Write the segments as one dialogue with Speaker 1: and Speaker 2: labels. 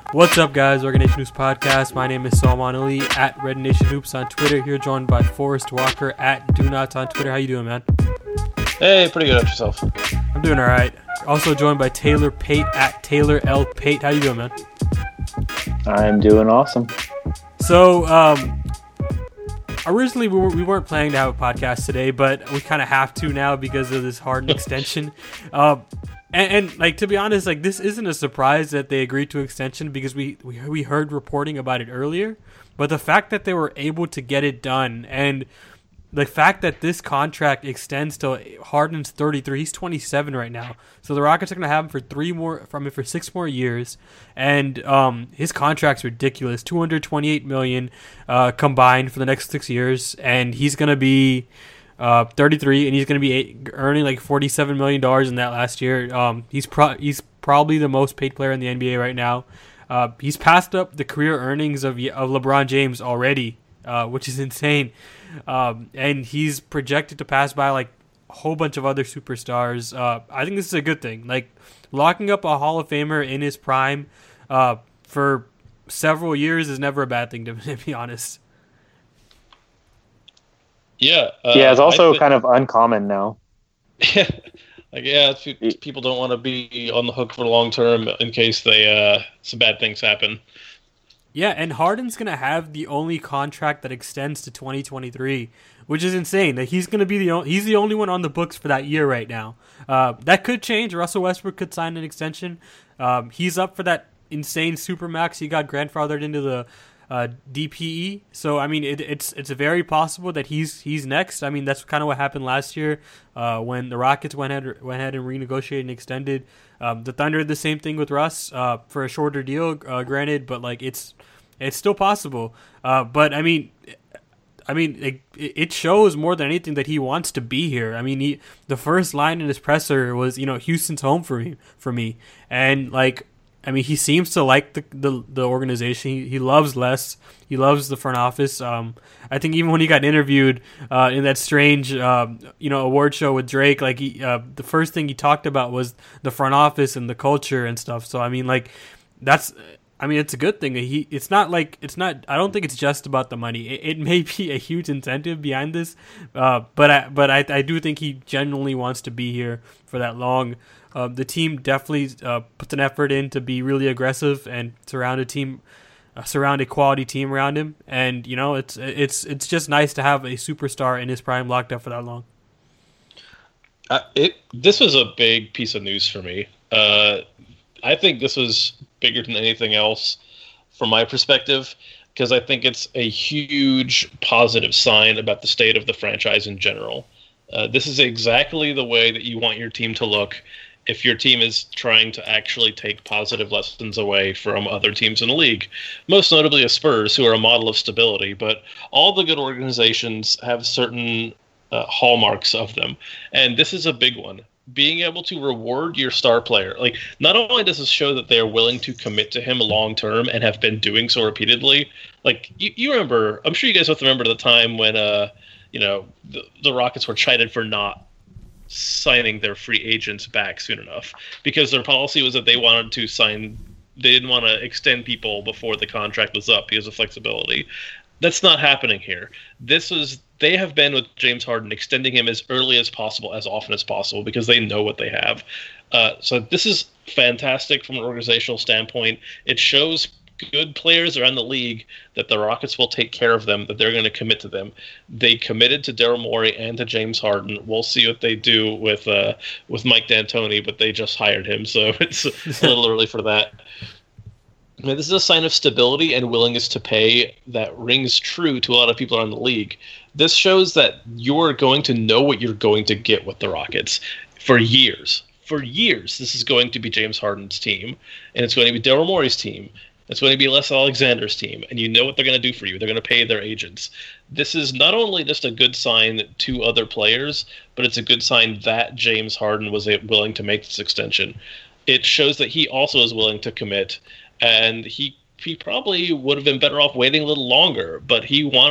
Speaker 1: What's up, guys? Rocket Nation Hoops Podcast. My name is Salman Ali at Red Nation Hoops on Twitter. Here, joined by Forrest Walker at Do Nots on Twitter. How you doing, man?
Speaker 2: Hey, pretty good at yourself.
Speaker 1: I'm doing all right. Also joined by Taylor Pate at Taylor L Pate. How you doing, man?
Speaker 3: I'm doing awesome.
Speaker 1: So, originally we weren't planning to have a podcast today, but we kind of have to now because of this Harden extension. And like, to be honest, like, this isn't a surprise that they agreed to extension because we heard reporting about it earlier. But the fact that they were able to get it done, and the fact that this contract extends till Harden's 33, he's 27 right now. So the Rockets are going to have him for 6 more years, and his contract's ridiculous, $228 million combined for the next 6 years, and he's going to be 33, and he's going to be earning like $47 million in that last year. He's probably the most paid player in the NBA right now. He's passed up the career earnings of LeBron James already, which is insane. And he's projected to pass by like a whole bunch of other superstars. I think this is a good thing. Like, locking up a Hall of Famer in his prime for several years is never a bad thing, to be honest.
Speaker 2: Yeah.
Speaker 3: It's also kind of uncommon now.
Speaker 2: People don't want to be on the hook for the long term in case some bad things happen.
Speaker 1: Yeah, and Harden's going to have the only contract that extends to 2023, which is insane. That he's going to be he's the only one on the books for that year right now. That could change. Russell Westbrook could sign an extension. He's up for that insane supermax. He got grandfathered into the DPE. So I mean, it's very possible that he's next. I mean, that's kind of what happened last year when the Rockets went ahead and renegotiated and extended. The Thunder did the same thing with Russ for a shorter deal, granted, but like it's still possible. But I mean, it shows more than anything that he wants to be here. I mean, the first line in his presser was, Houston's home for me, and like, I mean, he seems to like the organization. He loves Les. He loves the front office. I think even when he got interviewed in that strange, award show with Drake, like the first thing he talked about was the front office and the culture and stuff. So I mean, like, it's a good thing. I don't think it's just about the money. It may be a huge incentive behind this, but I do think he genuinely wants to be here for that long. The team definitely puts an effort in to be really aggressive and surround a quality team around him. And it's just nice to have a superstar in his prime locked up for that long.
Speaker 2: This was a big piece of news for me. I think this was bigger than anything else from my perspective, because I think it's a huge positive sign about the state of the franchise in general. This is exactly the way that you want your team to look if your team is trying to actually take positive lessons away from other teams in the league, most notably the Spurs, who are a model of stability. But all the good organizations have certain hallmarks of them, and this is a big one. Being able to reward your star player. Like, not only does this show that they are willing to commit to him long term and have been doing so repeatedly. Like, you remember, I'm sure you guys both remember the time when the Rockets were chided for not signing their free agents back soon enough, because their policy was that they didn't want to extend people before the contract was up because of flexibility. That's not happening here. They have been with James Harden extending him as early as possible, as often as possible, because they know what they have. So this is fantastic from an organizational standpoint. It shows good players around the league that the Rockets will take care of them, that they're going to commit to them. They committed to Daryl Morey and to James Harden. We'll see what they do with Mike D'Antoni, but they just hired him, so it's a little early for that. I mean, this is a sign of stability and willingness to pay that rings true to a lot of people around the league. This shows that you're going to know what you're going to get with the Rockets for years. For years, this is going to be James Harden's team, and it's going to be Daryl Morey's team. It's going to be Les Alexander's team, and you know what they're going to do for you. They're going to pay their agents. This is not only just a good sign to other players, but it's a good sign that James Harden was willing to make this extension. It shows that he also is willing to commit, and he probably would have been better off waiting a little longer, but he wanted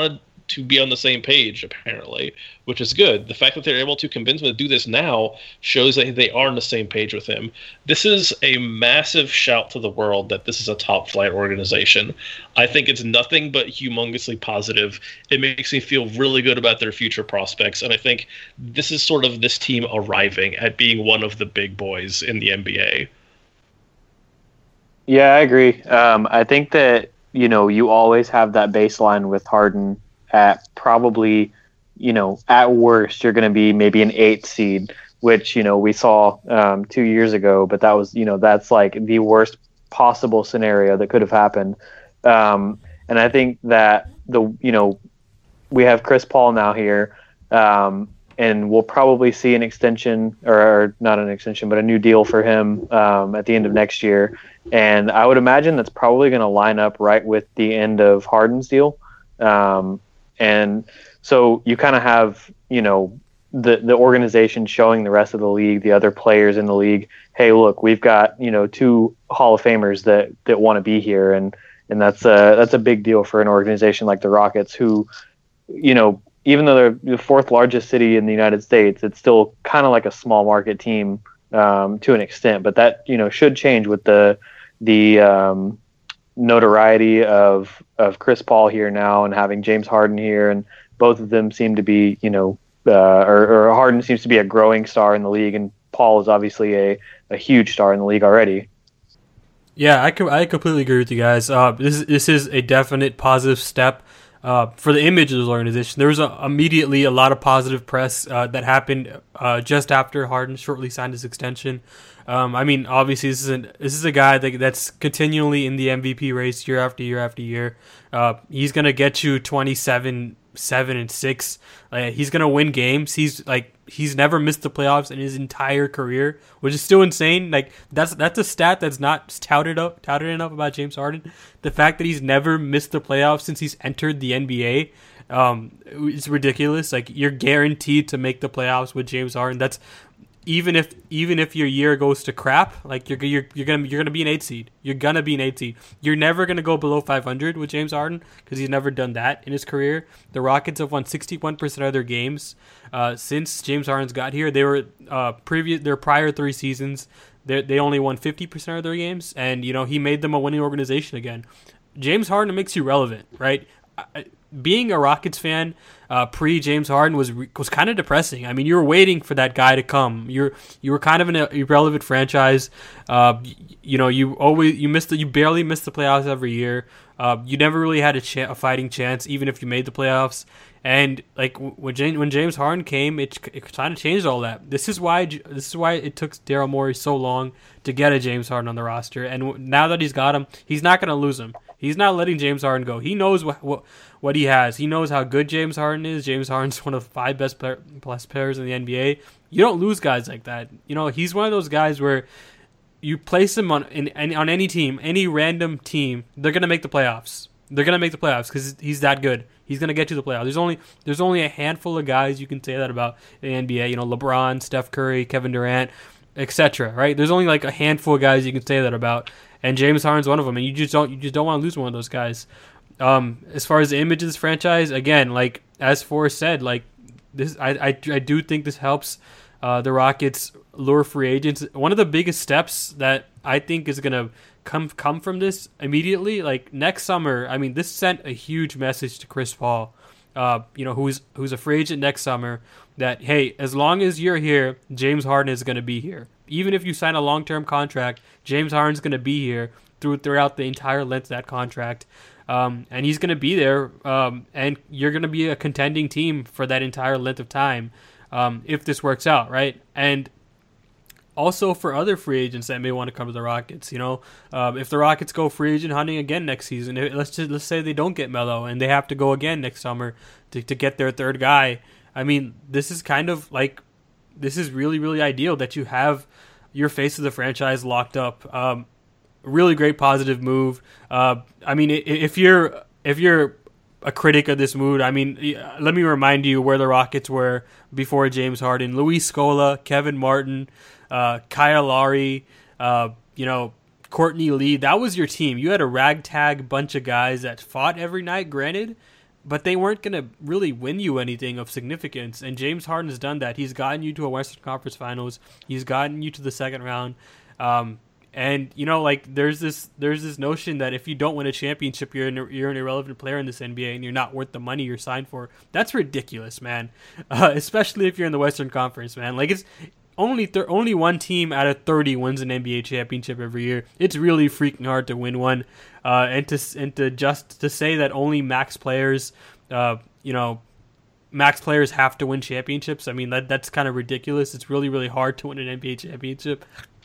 Speaker 2: to be on the same page, apparently, which is good. The fact that they're able to convince him to do this now shows that they are on the same page with him. This is a massive shout to the world that this is a top-flight organization. I think it's nothing but humongously positive. It makes me feel really good about their future prospects, and I think this is sort of this team arriving at being one of the big boys in the NBA.
Speaker 3: Yeah, I agree. I think that, you always have that baseline with Harden at probably, at worst, you're going to be maybe an 8th seed, which, we saw 2 years ago, but that was, that's like the worst possible scenario that could have happened. And I think that we have Chris Paul now here, and we'll probably see an extension, or not an extension, but a new deal for him at the end of next year. And I would imagine that's probably going to line up right with the end of Harden's deal. And so you kind of have, the organization showing the rest of the league, the other players in the league, hey, look, we've got, 2 Hall of Famers that want to be here. And that's a big deal for an organization like the Rockets, who, even though they're the 4th largest city in the United States, it's still kind of like a small market team to an extent. But that, should change with the notoriety of Chris Paul here now and having James Harden here. And both of them seem to be, or Harden seems to be a growing star in the league. And Paul is obviously a huge star in the league already.
Speaker 1: Yeah, I completely agree with you guys. This is a definite positive step for the image of the organization. There was immediately a lot of positive press that happened just after Harden shortly signed his extension. Obviously, this is a guy that's continually in the MVP race year after year after year. He's gonna get you 27, 7, and 6. He's gonna win games. He's never missed the playoffs in his entire career, which is still insane. That's a stat that's not touted enough about James Harden. The fact that he's never missed the playoffs since he's entered the NBA, it's ridiculous. You're guaranteed to make the playoffs with James Harden. That's even if your year goes to crap, you're gonna be an 8 seed. You're gonna be an 8 seed. You're never gonna go below 500 with James Harden because he's never done that in his career. The Rockets have won 61% of their games since James Harden's got here. They were their prior 3 seasons. They only won 50% of their games, and he made them a winning organization again. James Harden makes you relevant, right? Being a Rockets fan pre James Harden was kind of depressing. You were waiting for that guy to come. You were kind of an irrelevant franchise. You barely missed the playoffs every year. You never really had a fighting chance, even if you made the playoffs. And when James Harden came, it kind of changed all that. This is why it took Daryl Morey so long to get a James Harden on the roster. And now that he's got him, he's not going to lose him. He's not letting James Harden go. He knows what he has. He knows how good James Harden is. James Harden's one of the 5 best players in the NBA. You don't lose guys like that. He's one of those guys where you place him on any team, any random team, they're gonna make the playoffs. They're gonna make the playoffs because he's that good. He's gonna get to the playoffs. There's only a handful of guys you can say that about in the NBA. LeBron, Steph Curry, Kevin Durant, etc. Right? There's only a handful of guys you can say that about. And James Harden's one of them, and you just don't want to lose one of those guys. As far as the image of this franchise, again, as Forrest said, this, I do think this helps the Rockets lure free agents. One of the biggest steps that I think is gonna come from this immediately, next summer. This sent a huge message to Chris Paul, who's a free agent next summer. That hey, as long as you're here, James Harden is gonna be here. Even if you sign a long-term contract, James Harden's going to be here throughout the entire length of that contract. And he's going to be there, and you're going to be a contending team for that entire length of time if this works out, right? And also for other free agents that may want to come to the Rockets, if the Rockets go free agent hunting again next season, let's say they don't get Melo and they have to go again next summer to get their 3rd guy. This is kind of this is really, really ideal that you have your face of the franchise locked up. Really great positive move. If you're a critic of this move, let me remind you where the Rockets were before James Harden. Luis Scola, Kevin Martin, Kyle Lowry, Courtney Lee. That was your team. You had a ragtag bunch of guys that fought every night. Granted, but they weren't going to really win you anything of significance. And James Harden has done that. He's gotten you to a Western Conference Finals. He's gotten you to the second round. And like there's this notion that if you don't win a championship, you're an irrelevant player in this NBA and you're not worth the money you're signed for. That's ridiculous, man. Especially if you're in the Western Conference, man. Like it's only one team out of 30 wins an NBA championship every year. It's really freaking hard to win one. And to say that only max players have to win championships. I mean that's kind of ridiculous. It's really, really hard to win an NBA championship.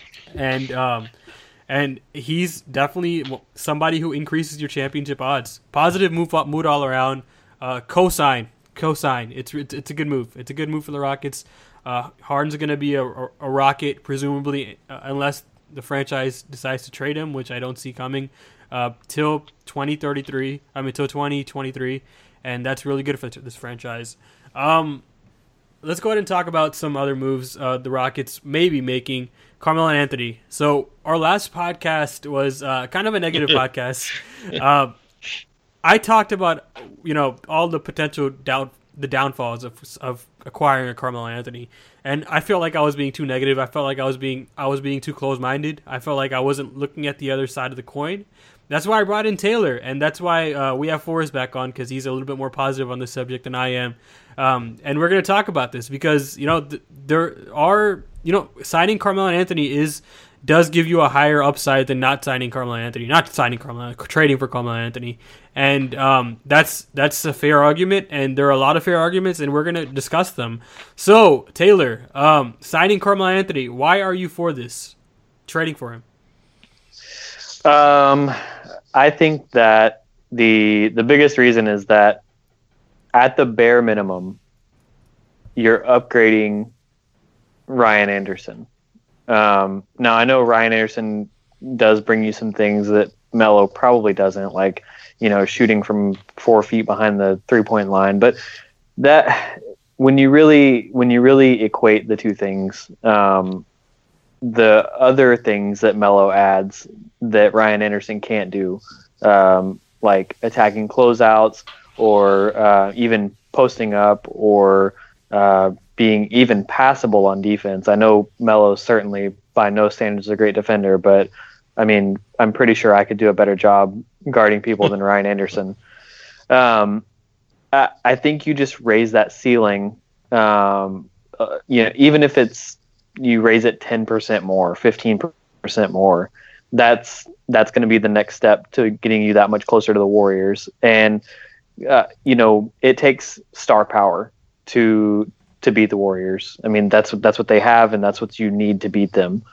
Speaker 1: And he's definitely somebody who increases your championship odds. Positive mood all around. Cosign. It's a good move. It's a good move for the Rockets. Harden's going to be a Rocket, presumably, unless the franchise decides to trade him, which I don't see coming, till 2033. Till 2023, and that's really good for this franchise. Let's go ahead and talk about some other moves the Rockets may be making. Carmelo Anthony. So our last podcast was kind of a negative podcast. I talked about all the potential downfalls of acquiring a Carmelo Anthony, and I felt like I was being too negative. I felt like I was being too close-minded. I felt like I wasn't looking at the other side of the coin. That's why I brought in Taylor, and that's why we have Forrest back on, because he's a little bit more positive on this subject than I am. And we're going to talk about this because there are signing Carmelo Anthony does give you a higher upside than trading for Carmelo Anthony. And that's a fair argument, and there are a lot of fair arguments, and we're going to discuss them. So, Taylor, signing Carmelo Anthony, why are you for this? Trading for him?
Speaker 3: I think that the biggest reason is that at the bare minimum, you're upgrading Ryan Anderson. Now, I know Ryan Anderson does bring you some things that Melo probably doesn't, like, shooting from 4 feet behind the 3-point line. But that when you really equate the two things, the other things that Melo adds that Ryan Anderson can't do, like attacking closeouts or even posting up or being even passable on defense. I know Melo's certainly by no standards a great defender, but I mean, I'm pretty sure I could do a better job guarding people than Ryan Anderson. I think you just raise that ceiling, even if it's you raise it 10% more, 15% more, that's going to be the next step to getting you that much closer to the Warriors. And, it takes star power to beat the Warriors. I mean, that's what they have, and that's what you need to beat them.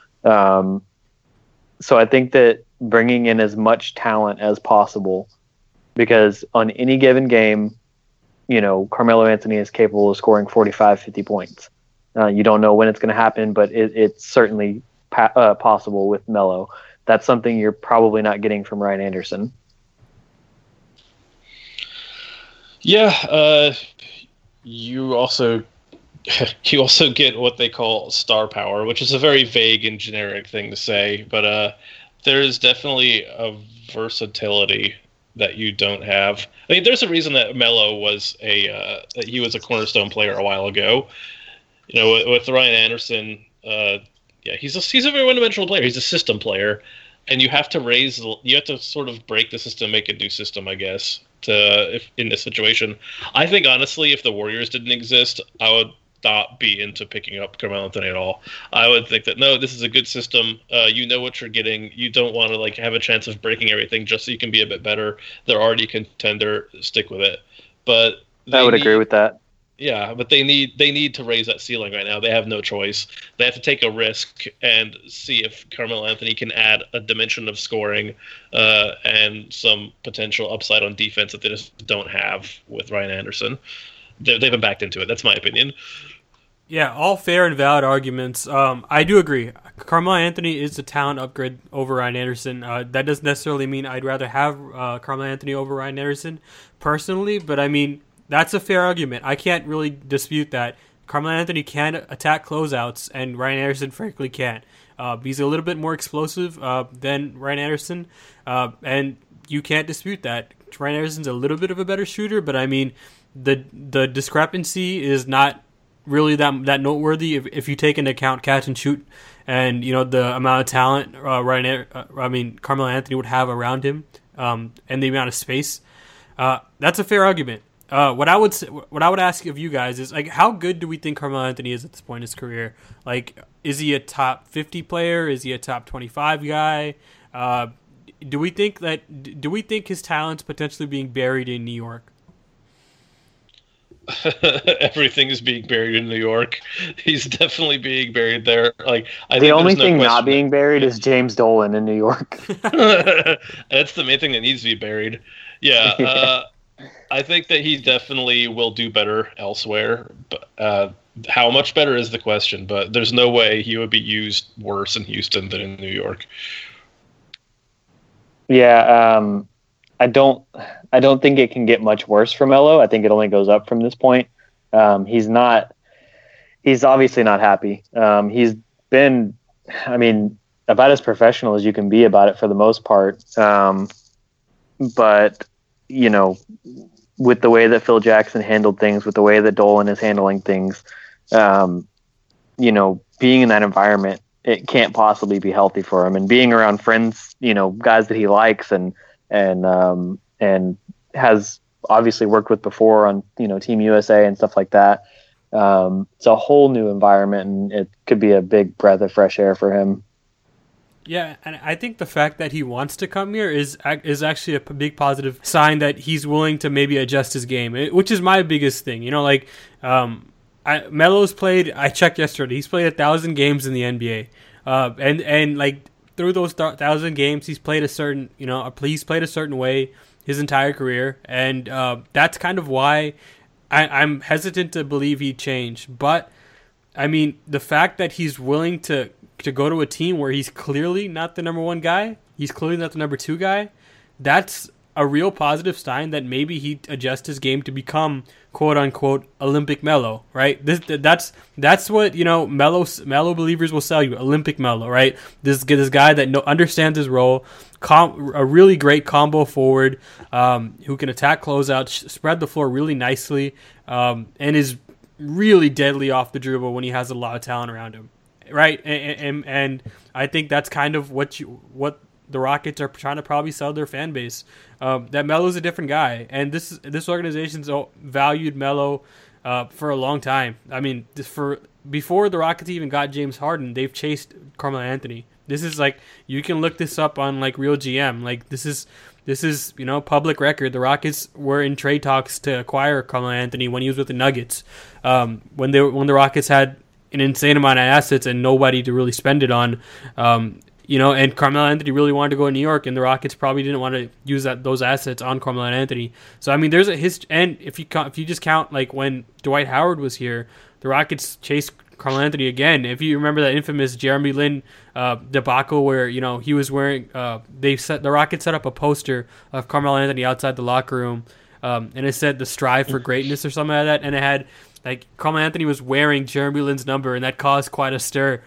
Speaker 3: So I think that bringing in as much talent as possible, because on any given game, Carmelo Anthony is capable of scoring 45, 50 points. You don't know when it's going to happen, but it's certainly possible with Melo. That's something you're probably not getting from Ryan Anderson.
Speaker 2: Yeah, you also get what they call star power, which is a very vague and generic thing to say, but there is definitely a versatility that you don't have. I mean, there's a reason that Melo was that he was a cornerstone player a while ago. With Ryan Anderson, he's a very one-dimensional player. He's a system player, and you have to sort of break the system, make a new system, I guess, in this situation. I think honestly, if the Warriors didn't exist, I would not be into picking up Carmelo Anthony at all. I would think that no, this is a good system. You know what you're getting. You don't want to have a chance of breaking everything just so you can be a bit better. They're already a contender. Stick with it. But
Speaker 3: I would agree with that.
Speaker 2: Yeah, but they need to raise that ceiling right now. They have no choice. They have to take a risk and see if Carmelo Anthony can add a dimension of scoring and some potential upside on defense that they just don't have with Ryan Anderson. They've been backed into it. That's my opinion.
Speaker 1: Yeah, all fair and valid arguments. I do agree. Carmelo Anthony is a talent upgrade over Ryan Anderson. That doesn't necessarily mean I'd rather have Carmelo Anthony over Ryan Anderson personally, but I mean, that's a fair argument. I can't really dispute that. Carmelo Anthony can attack closeouts, and Ryan Anderson frankly can't. He's a little bit more explosive than Ryan Anderson, and you can't dispute that. Trent Anderson's a little bit of a better shooter, but I mean, the discrepancy is not really that noteworthy if you take into account catch and shoot, and the amount of talent Carmelo Anthony would have around him, and the amount of space. That's a fair argument. What I would ask of you guys is, like, how good do we think Carmelo Anthony is at this point in his career? Like, is he a top 50 player? Is he a top 25 guy? Do we think his talent's potentially being buried in New York?
Speaker 2: Everything is being buried in New York. He's definitely being buried there. Like,
Speaker 3: the only thing not being buried is James Dolan in New York.
Speaker 2: That's the main thing that needs to be buried. Yeah, I think that he definitely will do better elsewhere. But how much better is the question? But there's no way he would be used worse in Houston than in New York.
Speaker 3: Yeah, I don't think it can get much worse for Melo. I think it only goes up from this point. He's obviously not happy. He's been, about as professional as you can be about it for the most part. But, with the way that Phil Jackson handled things, with the way that Dolan is handling things, being in that environment, it can't possibly be healthy for him. And being around friends, guys that he likes and has obviously worked with before on, Team USA and stuff like that. It's a whole new environment, and it could be a big breath of fresh air for him.
Speaker 1: Yeah, and I think the fact that he wants to come here is actually a big positive sign that he's willing to maybe adjust his game, which is my biggest thing. Melo's played, I checked yesterday, he's played 1,000 games in the NBA. And like through those 1,000 games, he's played a certain way his entire career. And that's kind of why I'm hesitant to believe he'd change. But, the fact that he's willing to go to a team where he's clearly not the number one guy, he's clearly not the number two guy, that's a real positive sign that maybe he adjusts his game to become quote unquote Olympic Melo, right? That's what Melo believers will sell you, Olympic Melo, right? This guy that understands his role, a really great combo forward, who can attack closeout, spread the floor really nicely, and is really deadly off the dribble when he has a lot of talent around him, right? And I think that's kind of what the Rockets are trying to probably sell their fan base. That Melo's a different guy, and this organization's valued Melo for a long time. Before the Rockets even got James Harden, they've chased Carmelo Anthony. This is like, you can look this up on like Real GM. Like this is public record. The Rockets were in trade talks to acquire Carmelo Anthony when he was with the Nuggets. When the Rockets had an insane amount of assets and nobody to really spend it on. And Carmelo Anthony really wanted to go to New York, and the Rockets probably didn't want to use those assets on Carmelo Anthony. So there's a history. And if you just count like when Dwight Howard was here, the Rockets chased Carmelo Anthony again. If you remember that infamous Jeremy Lin debacle where he was wearing, the Rockets set up a poster of Carmelo Anthony outside the locker room, and it said "the strive for greatness" or something like that, and it had like Carmelo Anthony was wearing Jeremy Lin's number, and that caused quite a stir.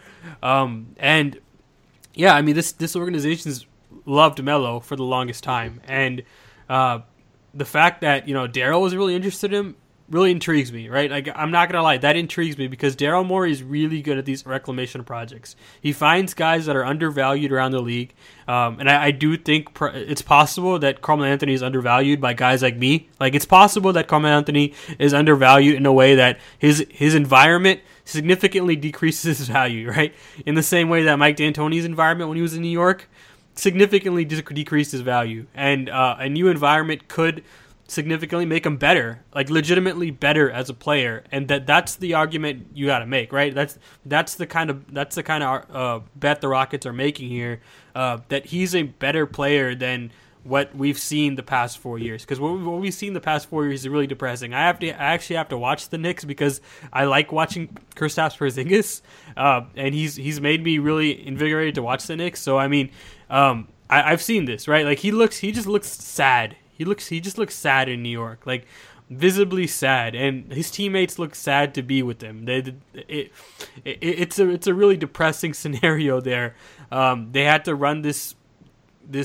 Speaker 1: Yeah, this organization's loved Melo for the longest time, and the fact that Daryl was really interested in him really intrigues me, right? Like, I'm not gonna lie, that intrigues me because Daryl Morey is really good at these reclamation projects. He finds guys that are undervalued around the league, and I do think it's possible that Carmelo Anthony is undervalued by guys like me. Like, it's possible that Carmelo Anthony is undervalued in a way that his environment significantly decreases his value, right? In the same way that Mike D'Antoni's environment when he was in New York significantly decreased his value, and a new environment could significantly make him better, like legitimately better as a player, and that's the argument you got to make, right? That's the kind of bet the Rockets are making here, that he's a better player than what we've seen the past 4 years. Because what we've seen the past 4 years is really depressing. I actually have to watch the Knicks because I like watching Kristaps Porzingis, and he's made me really invigorated to watch the Knicks. So I've seen this, right? Like he just looks sad. He just looks sad in New York, like visibly sad, and his teammates look sad to be with him. It's a really depressing scenario there. They had to run this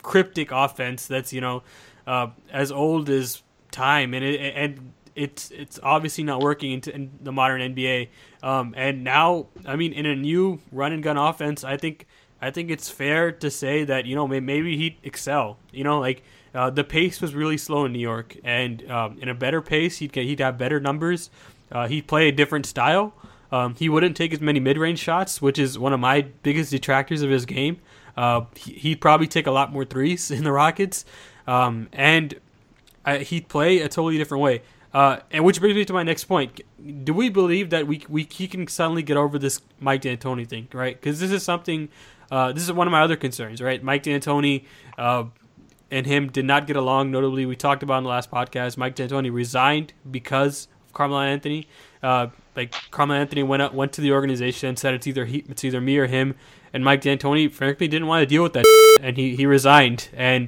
Speaker 1: cryptic offense that's as old as time, and it's obviously not working in the modern NBA. And now, I mean, in a new run and gun offense, I think it's fair to say that maybe he'd excel. The pace was really slow in New York, and in a better pace, he'd have better numbers. He'd play a different style. He wouldn't take as many mid-range shots, which is one of my biggest detractors of his game. He'd probably take a lot more threes in the Rockets, and he'd play a totally different way. And which brings me to my next point. Do we believe that he can suddenly get over this Mike D'Antoni thing, right? Because this is something. This is one of my other concerns, right? Mike D'Antoni and him did not get along. Notably, we talked about in the last podcast, Mike D'Antoni resigned because of Carmelo Anthony. Carmelo Anthony went to the organization and said it's either me or him. And Mike D'Antoni, frankly, didn't want to deal with that, and he resigned. And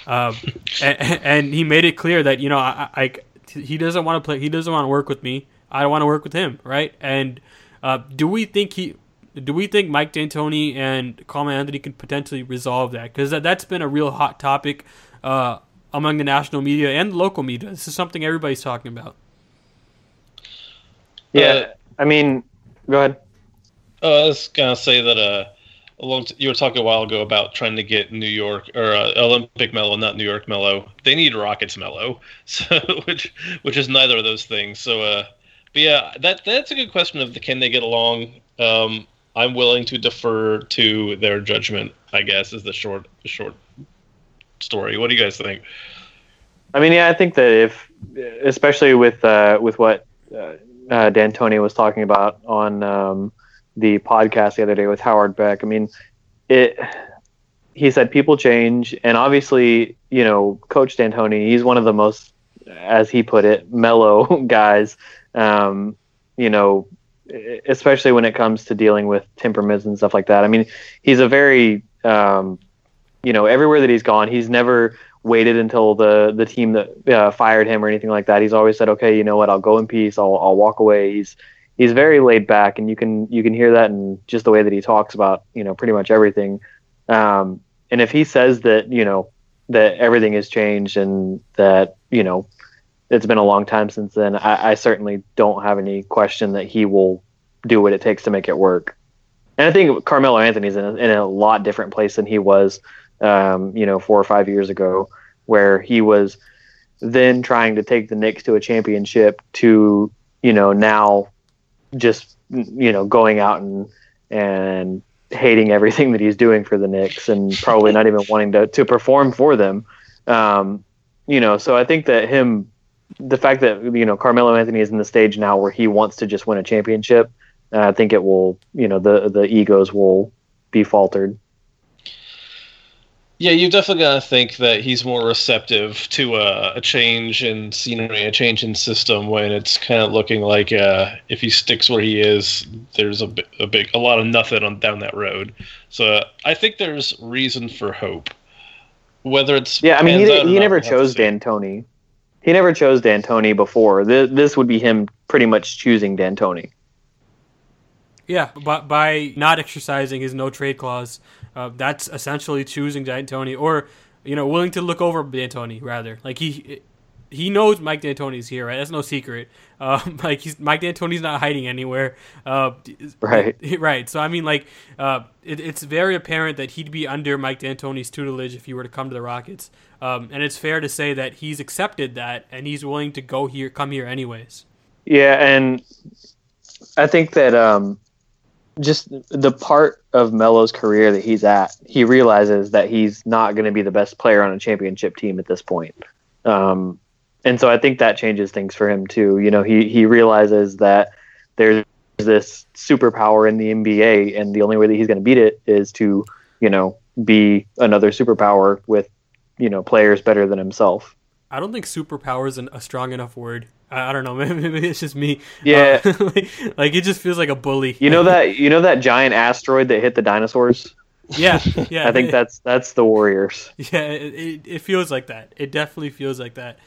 Speaker 1: he made it clear that he doesn't want to play. He doesn't want to work with me. I don't want to work with him, right? And do we think Mike D'Antoni and Carmelo Anthony can potentially resolve that? Because that's been a real hot topic among the national media and the local media. This is something everybody's talking about.
Speaker 3: Yeah, I mean, go ahead.
Speaker 2: I was gonna say that you were talking a while ago about trying to get New York or Olympic Melo, not New York Melo. They need Rockets Melo, so which is neither of those things. So, but yeah, that's a good question of can they get along. I'm willing to defer to their judgment, I guess, is the short story. What do you guys think?
Speaker 3: I mean, yeah, I think that especially with what D'Antoni was talking about on the podcast the other day with Howard Beck. I mean, he said people change, and obviously, Coach D'Antoni, he's one of the most, as he put it, mellow guys. Especially when it comes to dealing with temperaments and stuff like that. I mean, he's a very, everywhere that he's gone, he's never waited until the team that fired him or anything like that. He's always said, okay, you know what, I'll go in peace. I'll walk away. He's very laid back, and you can hear that in just the way that he talks about, pretty much everything. And if he says that, that everything has changed and that, it's been a long time since then, I certainly don't have any question that he will do what it takes to make it work. And I think Carmelo Anthony's in a lot different place than he was, 4 or 5 years ago, where he was then trying to take the Knicks to a championship to, now just, going out and hating everything that he's doing for the Knicks and probably not even wanting to perform for them. So I think that the fact that, Carmelo Anthony is in the stage now where he wants to just win a championship, I think it will, the egos will be faltered.
Speaker 2: Yeah, you definitely got to think that he's more receptive to a change in scenery, a change in system when it's kind of looking like if he sticks where he is, there's a lot of nothing down that road. So I think there's reason for hope. Whether it's
Speaker 3: he never chose D'Antoni. He never chose D'Antoni before. This would be him pretty much choosing D'Antoni.
Speaker 1: Yeah, but by not exercising his no trade clause, that's essentially choosing D'Antoni, or willing to look over D'Antoni rather. Like he knows Mike D'Antoni's here, right? That's no secret. Mike D'Antoni's not hiding anywhere.
Speaker 3: Right.
Speaker 1: Right. So I mean, it's very apparent that he'd be under Mike D'Antoni's tutelage if he were to come to the Rockets. And it's fair to say that he's accepted that, and he's willing to come here anyways.
Speaker 3: Yeah, and I think that just the part of Melo's career that he's at, he realizes that he's not going to be the best player on a championship team at this point. And so I think that changes things for him too. He realizes that there's this superpower in the NBA, and the only way that he's going to beat it is to, be another superpower with, players better than himself.
Speaker 1: I don't think superpower is a strong enough word. I don't know. Maybe it's just me.
Speaker 3: Yeah,
Speaker 1: it just feels like a bully.
Speaker 3: You know that giant asteroid that hit the dinosaurs?
Speaker 1: Yeah.
Speaker 3: I think that's the Warriors.
Speaker 1: Yeah, it feels like that. It definitely feels like that.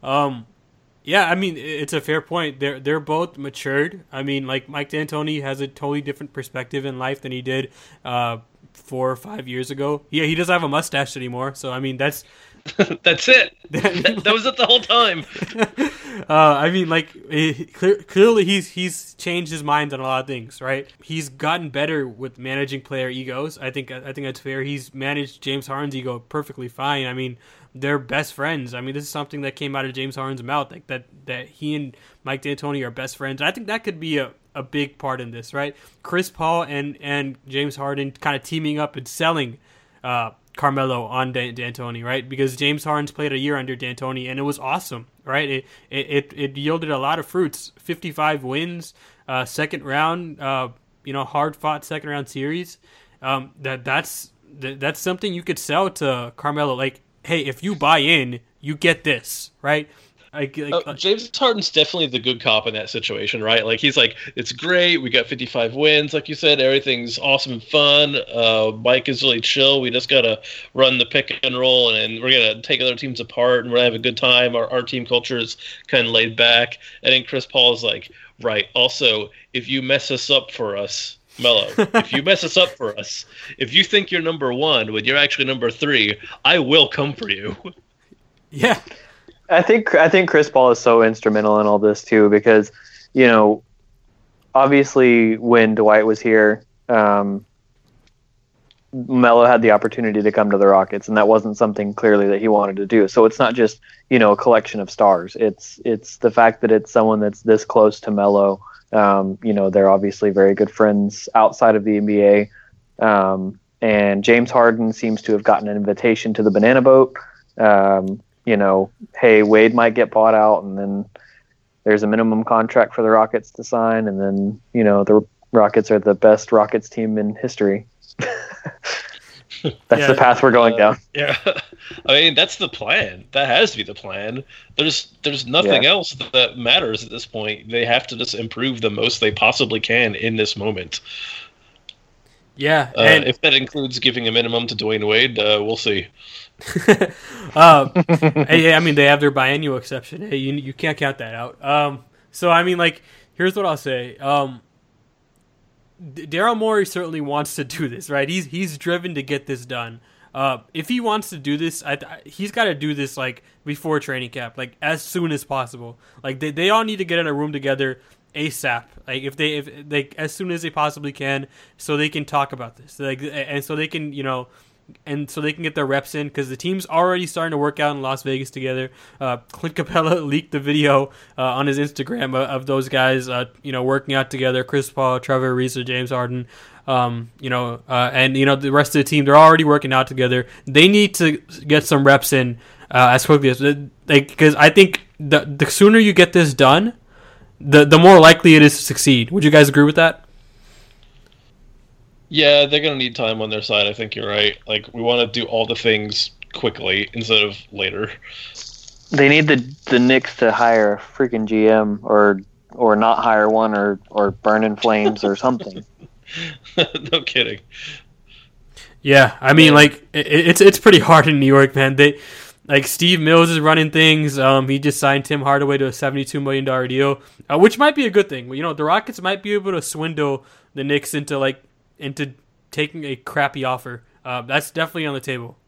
Speaker 1: Yeah, I mean, it's a fair point. They're both matured. I mean, Mike D'Antoni has a totally different perspective in life than he did 4 or 5 years ago. Yeah, he doesn't have a mustache anymore. So I mean, that's
Speaker 2: That's it. That was it the whole time.
Speaker 1: I mean, like clearly he's changed his mind on a lot of things, right? He's gotten better with managing player egos. I think that's fair. He's managed James Harden's ego perfectly fine. I mean, they're best friends. I mean, this is something that came out of James Harden's mouth, like that he and Mike D'Antoni are best friends. I think that could be a big part in this, right? Chris Paul and James Harden kind of teaming up and selling Carmelo on D'Antoni, right? Because James Harden's played a year under D'Antoni, and it was awesome, right? It yielded a lot of fruits. 55 wins, second round, hard fought second round series. That's something you could sell to Carmelo. Like, hey, if you buy in, you get this, right?
Speaker 2: James Harden's definitely the good cop in that situation, right? Like, he's like, it's great, we got 55 wins, like you said, everything's awesome and fun. Mike is really chill. We just gotta run the pick and roll, and we're gonna take other teams apart, and we're gonna have a good time. Our team culture is kind of laid back. And then Chris Paul is like, right, also, if you mess us up for us, Melo, if you mess us up for us, if you think you're number one when you're actually number 3, I will come for you.
Speaker 1: Yeah.
Speaker 3: I think Chris Paul is so instrumental in all this too, because, obviously when Dwight was here, Melo had the opportunity to come to the Rockets, and that wasn't something clearly that he wanted to do. So it's not just, a collection of stars. It's the fact that it's someone that's this close to Melo. They're obviously very good friends outside of the NBA. And James Harden seems to have gotten an invitation to the Banana Boat. Hey, Wade might get bought out, and then there's a minimum contract for the Rockets to sign, and then, the Rockets are the best Rockets team in history. That's the path we're going down.
Speaker 2: Yeah. I mean, that's the plan. That has to be the plan. There's nothing else that matters at this point. They have to just improve the most they possibly can in this moment.
Speaker 1: Yeah.
Speaker 2: And if that includes giving a minimum to Dwayne Wade, we'll see.
Speaker 1: Hey, I mean, they have their biennial exception. Hey, you can't count that out. So I mean, like, here's what I'll say. Daryl Morey certainly wants to do this, right? He's driven to get this done. If he wants to do this, he's got to do this like before training camp, like as soon as possible. Like they all need to get in a room together ASAP. Like if they as soon as they possibly can, so they can talk about this. Like, and so they can and so they can get their reps in, because the team's already starting to work out in Las Vegas together. Clint Capella leaked the video on his Instagram of those guys, working out together. Chris Paul, Trevor Ariza, James Harden, and the rest of the team. They're already working out together. They need to get some reps in as quickly as because I think the sooner you get this done, the more likely it is to succeed. Would you guys agree with that?
Speaker 2: Yeah, they're going to need time on their side. I think you're right. Like, we want to do all the things quickly instead of later.
Speaker 3: They need the Knicks to hire a freaking GM or not hire one or burn in flames or something.
Speaker 2: No kidding.
Speaker 1: Yeah, I mean, like, it's pretty hard in New York, man. Steve Mills is running things. He just signed Tim Hardaway to a $72 million deal, which might be a good thing. The Rockets might be able to swindle the Knicks into taking a crappy offer. That's definitely on the table.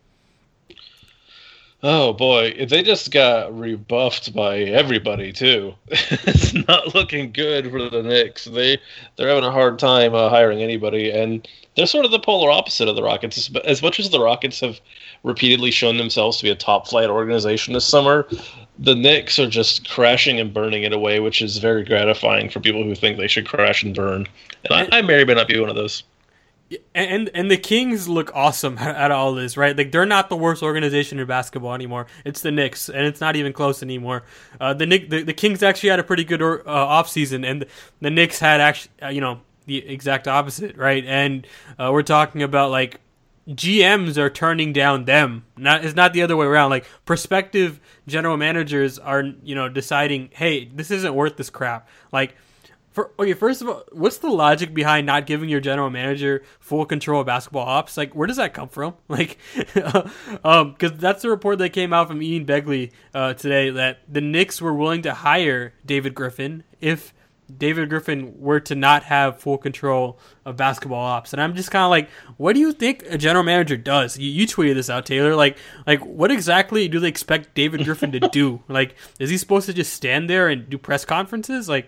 Speaker 2: Oh boy, they just got rebuffed by everybody too. It's not looking good for the Knicks. They're having a hard time hiring anybody, and they're sort of the polar opposite of the Rockets. As much as the Rockets have repeatedly shown themselves to be a top-flight organization this summer, the Knicks are just crashing and burning it away, which is very gratifying for people who think they should crash and burn. And I may or may not be one of those.
Speaker 1: And the Kings look awesome at all this, right? Like, they're not the worst organization in basketball anymore. It's the Knicks, and it's not even close anymore. The Kings actually had a pretty good offseason, and the Knicks had actually, the exact opposite, right? And we're talking about, like, GMs are turning down them. It's not the other way around. Like, prospective general managers are, deciding, hey, this isn't worth this crap. Like, first of all, what's the logic behind not giving your general manager full control of basketball ops? Like, where does that come from? Like, because that's the report that came out from Ian Begley today, that the Knicks were willing to hire David Griffin if David Griffin were to not have full control of basketball ops. And I'm just kind of like, what do you think a general manager does? You tweeted this out, Taylor. Like what exactly do they expect David Griffin to do? Like, is he supposed to just stand there and do press conferences? Like,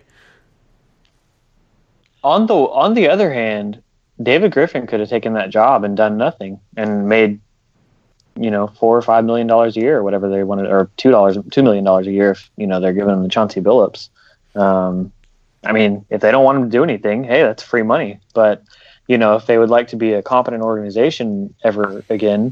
Speaker 3: on the other hand, David Griffin could have taken that job and done nothing and made, $4 or $5 million a year or whatever they wanted, or $2 million a year if they're giving him the Chauncey Billups. I mean, if they don't want him to do anything, hey, that's free money. But if they would like to be a competent organization ever again,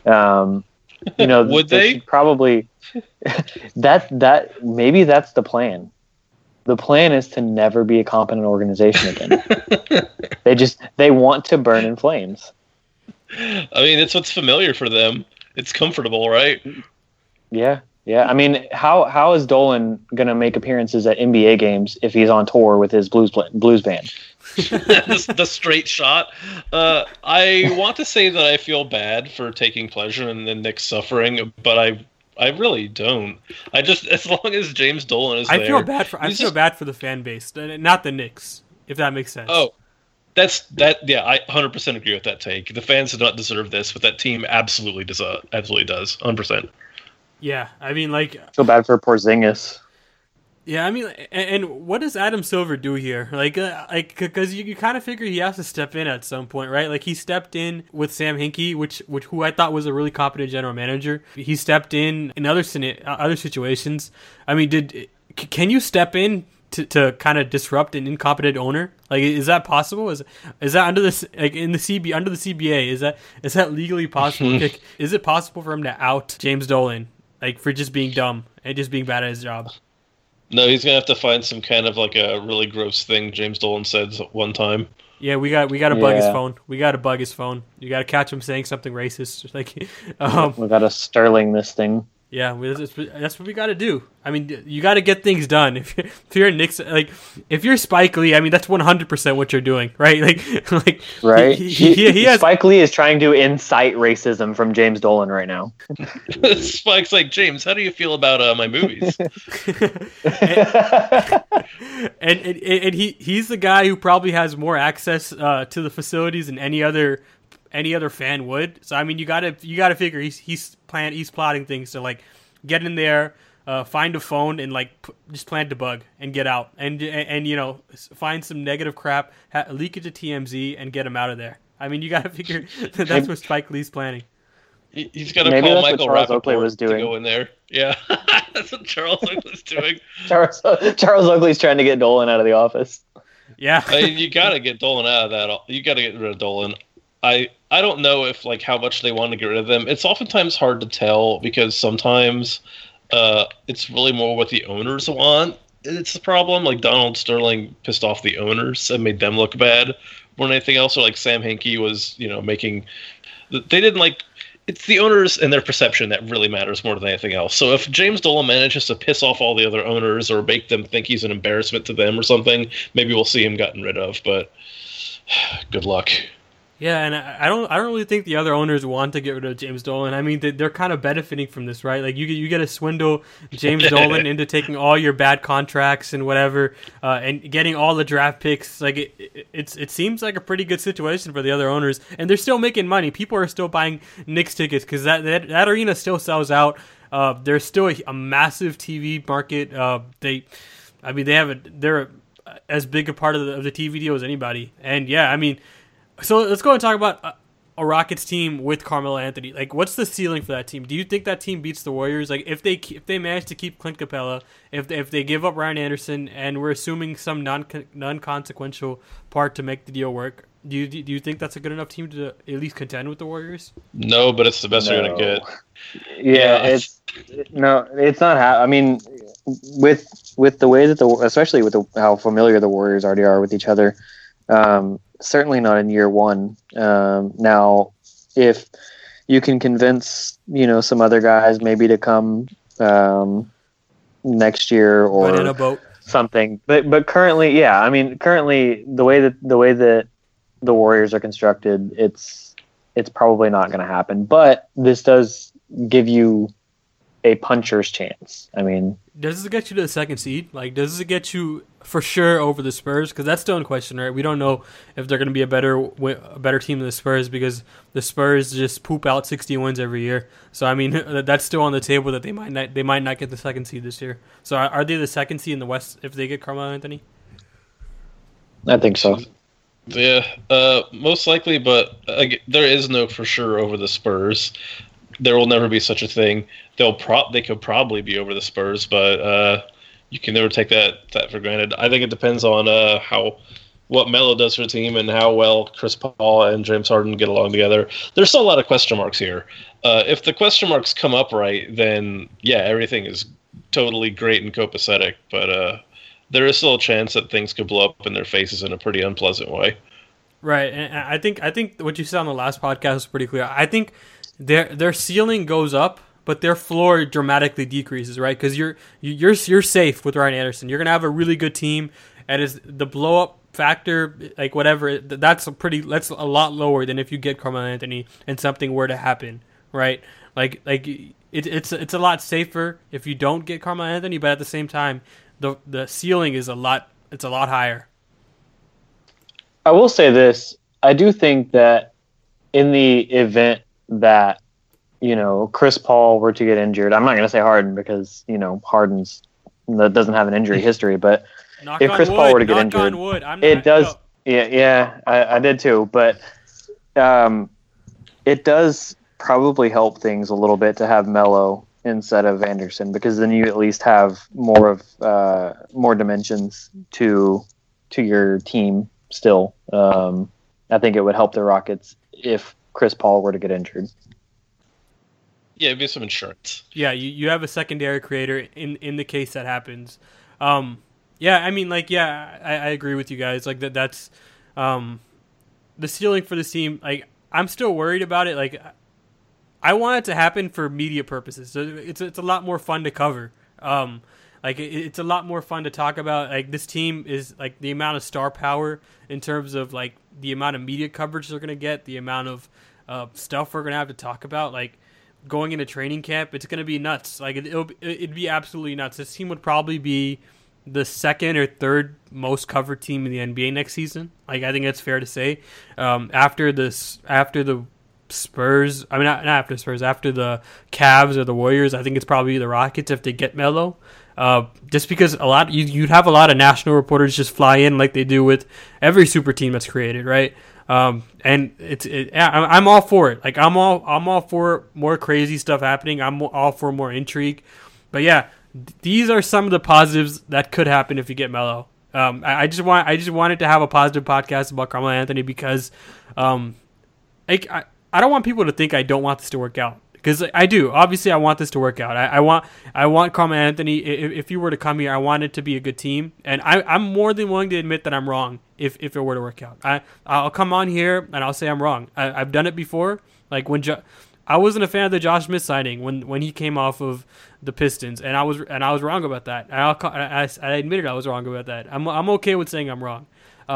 Speaker 2: would they
Speaker 3: probably that maybe that's the plan. The plan is to never be a competent organization again. They want to burn in flames.
Speaker 2: I mean, it's what's familiar for them. It's comfortable, right?
Speaker 3: Yeah. I mean, how is Dolan going to make appearances at NBA games if he's on tour with his blues band?
Speaker 2: The straight shot. I want to say that I feel bad for taking pleasure in the Knicks suffering, but I really don't. I just, as long as James Dolan is there.
Speaker 1: I feel bad for the fan base, not the Knicks, if that makes sense.
Speaker 2: Oh, yeah, I 100% agree with that take. The fans do not deserve this, but that team absolutely does, 100%.
Speaker 1: Yeah, I mean, like...
Speaker 3: I feel bad for Porzingis.
Speaker 1: Yeah, I mean, and what does Adam Silver do here? Because you kind of figure he has to step in at some point, right? Like, he stepped in with Sam Hinkie, who I thought was a really competent general manager. He stepped in other situations. I mean, can you step in to kind of disrupt an incompetent owner? Like, is that possible? Is that under the CBA? Is that legally possible? Is it possible for him to out James Dolan, like, for just being dumb and just being bad at his job?
Speaker 2: No, he's gonna have to find some kind of like a really gross thing James Dolan said one time.
Speaker 1: Yeah, we got to bug his phone. We got to bug his phone. You got to catch him saying something racist. Like,
Speaker 3: we got to Sterling this thing.
Speaker 1: Yeah, that's what we got to do. I mean, you got to get things done. If you're Knicks, like, if you're Spike Lee, I mean, that's 100% what you're doing, right? Like
Speaker 3: right.
Speaker 1: He has,
Speaker 3: Spike Lee is trying to incite racism from James Dolan right now.
Speaker 2: Spike's like, James, how do you feel about my movies?
Speaker 1: and he's the guy who probably has more access to the facilities than any other fan would. So I mean, you gotta figure he's plotting things to, like, get in there, find a phone, and, like, just plant a bug and get out, and find some negative crap, leak it to TMZ, and get him out of there. I mean, you gotta figure that's what Spike Lee's planning.
Speaker 2: He's got to call Michael Rappaport
Speaker 3: was doing.
Speaker 2: to go in there. Yeah, that's what Charles Oakley was doing.
Speaker 3: Charles Oakley's trying to get Dolan out of the office.
Speaker 1: Yeah,
Speaker 2: I mean, you got to get Dolan out of that. You got to get rid of Dolan. I don't know if, like, how much they want to get rid of them. It's oftentimes hard to tell because sometimes it's really more what the owners want. It's the problem. Like, Donald Sterling pissed off the owners and made them look bad more than anything else. Or, like, Sam Hinkie was, making... They didn't, like... It's the owners and their perception that really matters more than anything else. So if James Dolan manages to piss off all the other owners or make them think he's an embarrassment to them or something, maybe we'll see him gotten rid of. But good luck.
Speaker 1: Yeah, and I don't really think the other owners want to get rid of James Dolan. I mean, they're kind of benefiting from this, right? Like, you get to swindle James Dolan into taking all your bad contracts and whatever, and getting all the draft picks. Like, it seems like a pretty good situation for the other owners, and they're still making money. People are still buying Knicks tickets because that arena still sells out. There's still a massive TV market. They're as big a part of the TV deal as anybody, and yeah, I mean. So let's go and talk about a Rockets team with Carmelo Anthony. Like, what's the ceiling for that team? Do you think that team beats the Warriors? Like, if they manage to keep Clint Capella, if they give up Ryan Anderson, and we're assuming some non-consequential part to make the deal work, do you think that's a good enough team to at least contend with the Warriors?
Speaker 2: No, but it's the best you're gonna get.
Speaker 3: Yeah, it's not. I mean, with the way that especially with how familiar the Warriors already are with each other. Certainly not in year one. Now, if you can convince, some other guys maybe to come next year or
Speaker 1: in a boat.
Speaker 3: Something, but currently, yeah, I mean, currently the way that the Warriors are constructed, it's probably not going to happen. But this does give you a puncher's chance. I mean,
Speaker 1: does this get you to the second seed? Like, does it get you for sure over the Spurs? Because that's still in question, right? We don't know if they're going to be a better team than the Spurs because the Spurs just poop out 60 wins every year. So I mean, that's still on the table that they might not get the second seed this year. So are they the second seed in the West if they get Carmelo Anthony?
Speaker 3: I think so.
Speaker 2: Yeah, most likely, but there is no for sure over the Spurs. There will never be such a thing. They could probably be over the Spurs, but you can never take that for granted. I think it depends on what Melo does for the team and how well Chris Paul and James Harden get along together. There's still a lot of question marks here. If the question marks come up right, then yeah, everything is totally great and copacetic. But there is still a chance that things could blow up in their faces in a pretty unpleasant way.
Speaker 1: Right, and I think what you said on the last podcast was pretty clear. I think their ceiling goes up, but their floor dramatically decreases, right? Because you're safe with Ryan Anderson. You're gonna have a really good team, and is the blow up factor, like whatever, that's a lot lower than if you get Carmelo Anthony and something were to happen, right? Like it's a lot safer if you don't get Carmelo Anthony, but at the same time, the ceiling is a lot higher.
Speaker 3: I will say this: I do think that in the event that Chris Paul were to get injured, I'm not going to say Harden because Harden's that doesn't have an injury history, but if Chris Paul were to get injured, it does. Yeah, I did too, but it does probably help things a little bit to have Melo instead of Anderson because then you at least have more dimensions to your team. Still, I think it would help the Rockets if Chris Paul were to get injured.
Speaker 2: Yeah, it'd be some insurance.
Speaker 1: Yeah, you have a secondary creator in the case that happens. Yeah, I mean, like, yeah, I agree with you guys. Like that's the ceiling for this team. Like, I'm still worried about it. Like, I want it to happen for media purposes. So it's a lot more fun to cover. Like it's a lot more fun to talk about. Like this team is like the amount of star power in terms of like the amount of media coverage they're gonna get, the amount of stuff we're gonna have to talk about. Like going into training camp, it's gonna be nuts. Like it'd be absolutely nuts. This team would probably be the second or third most covered team in the NBA next season. Like I think that's fair to say. After the Spurs, I mean not after the Spurs, after the Cavs or the Warriors, I think it's probably the Rockets if they get Melo. Just because you'd have a lot of national reporters just fly in like they do with every super team that's created, right? And I'm all for it. Like I'm all for more crazy stuff happening. I'm all for more intrigue. But yeah, these are some of the positives that could happen if you get Melo. I just wanted to have a positive podcast about Carmelo Anthony because, I don't want people to think I don't want this to work out. Because I do. Obviously, I want this to work out. I want Carmelo Anthony. If you were to come here, I want it to be a good team. And I'm more than willing to admit that I'm wrong if it were to work out. I'll come on here and I'll say I'm wrong. I've done it before. Like when I wasn't a fan of the Josh Smith signing when he came off of the Pistons, and I was wrong about that. I admitted I was wrong about that. I'm okay with saying I'm wrong.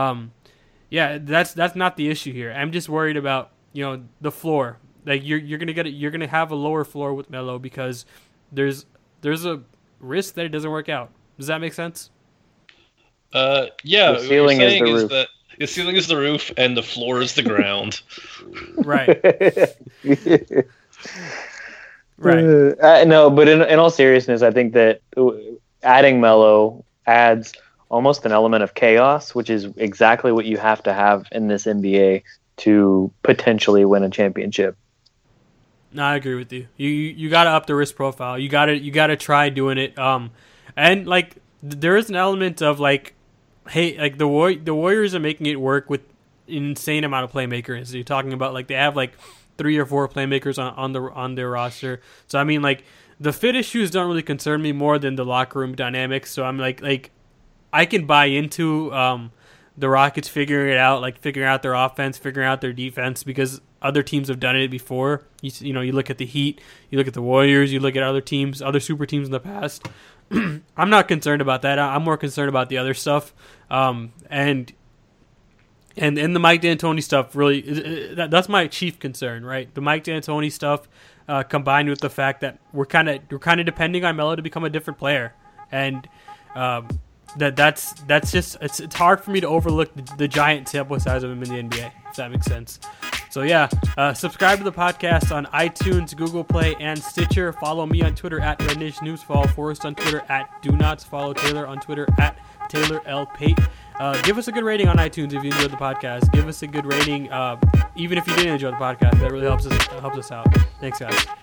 Speaker 1: Yeah, that's not the issue here. I'm just worried about the floor. Like you're gonna have a lower floor with Melo because there's a risk that it doesn't work out. Does that make sense?
Speaker 2: Yeah.
Speaker 3: The ceiling is the roof.
Speaker 2: That the ceiling is the roof and the floor is the ground.
Speaker 1: Right. Right.
Speaker 3: No, but in all seriousness, I think that adding Melo adds almost an element of chaos, which is exactly what you have to have in this NBA to potentially win a championship.
Speaker 1: No, I agree with you. You got to up the risk profile. You got to try doing it. And like there is an element of like, hey, like the Warriors are making it work with an insane amount of playmakers. So you're talking about like they have like 3 or 4 playmakers on their roster. So I mean like the fit issues don't really concern me more than the locker room dynamics. So I'm like I can buy into the Rockets figuring it out, like figuring out their offense, figuring out their defense, because other teams have done it before. You look at the Heat, you look at the Warriors, you look at other teams, other super teams in the past. I'm not concerned about that. I'm more concerned about the other stuff. And the Mike D'Antoni stuff really, that's my chief concern, right? The Mike D'Antoni stuff, combined with the fact that we're kind of depending on Melo to become a different player, and that's just it's hard for me to overlook the giant sample size of him in the NBA, if that makes sense. So yeah, subscribe to the podcast on iTunes, Google Play, and Stitcher. Follow me on Twitter at Red Nation News. Follow Forrest on Twitter at Do Nots. Follow Taylor on Twitter at Taylor L. Pate. Give us a good rating on iTunes if you enjoyed the podcast. Give us a good rating, even if you didn't enjoy the podcast. That really helps us out. Thanks, guys.